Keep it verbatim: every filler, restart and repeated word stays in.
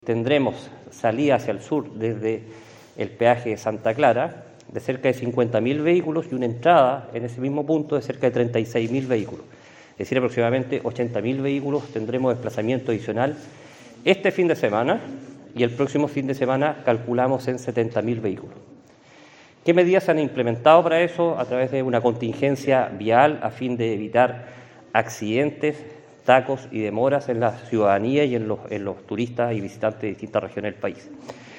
Tendremos salida hacia el sur desde el peaje de Santa Clara de cerca de cincuenta mil vehículos y una entrada en ese mismo punto de cerca de treinta y seis mil vehículos. Es decir, aproximadamente ochenta mil vehículos tendremos desplazamiento adicional este fin de semana y el próximo fin de semana calculamos en setenta mil vehículos. ¿Qué medidas se han implementado para eso? A través de una contingencia vial a fin de evitar accidentes, tacos y demoras en la ciudadanía y en los, en los turistas y visitantes de distintas regiones del país.